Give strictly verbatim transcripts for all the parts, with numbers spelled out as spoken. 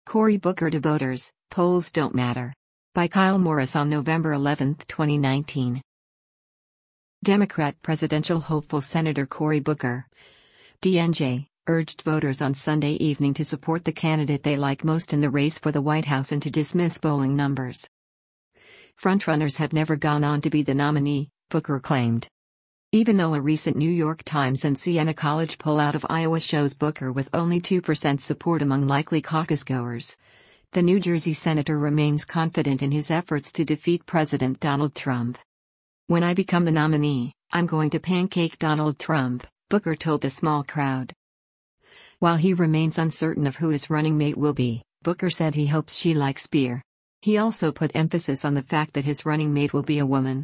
Cory Booker to voters, polls don't matter. By Kyle Morris on November eleventh, twenty nineteen. Democrat presidential hopeful Senator Cory Booker, D N J, urged voters on Sunday evening to support the candidate they like most in the race for the White House and to dismiss polling numbers. Frontrunners have never gone on to be the nominee, Booker claimed. Even though a recent New York Times and Siena College poll out of Iowa shows Booker with only two percent support among likely caucus-goers, the New Jersey senator remains confident in his efforts to defeat President Donald Trump. "When I become the nominee, I'm going to pancake Donald Trump," Booker told the small crowd. While he remains uncertain of who his running mate will be, Booker said he hopes she likes beer. He also put emphasis on the fact that his running mate will be a woman.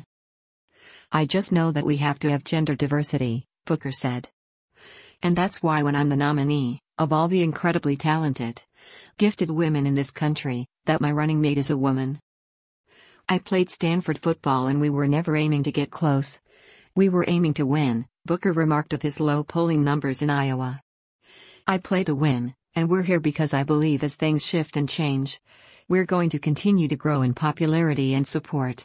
"I just know that we have to have gender diversity," Booker said. "And that's why when I'm the nominee, of all the incredibly talented, gifted women in this country, that my running mate is a woman. I played Stanford football and we were never aiming to get close. We were aiming to win," Booker remarked of his low polling numbers in Iowa. "I play to win, and we're here because I believe as things shift and change, we're going to continue to grow in popularity and support."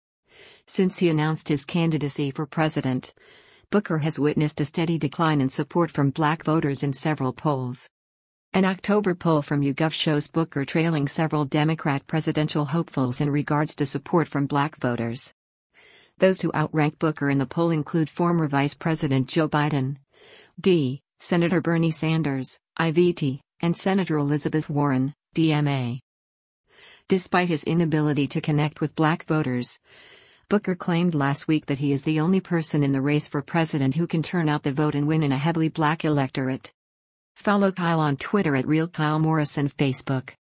Since he announced his candidacy for president, Booker has witnessed a steady decline in support from black voters in several polls. An October poll from YouGov shows Booker trailing several Democrat presidential hopefuls in regards to support from black voters. Those who outrank Booker in the poll include former Vice President Joe Biden, D, Senator Bernie Sanders, I V T, and Senator Elizabeth Warren, D M A. Despite his inability to connect with black voters, Booker claimed last week that he is the only person in the race for president who can turn out the vote and win in a heavily black electorate. Follow Kyle on Twitter at Real Kyle Morris and Facebook.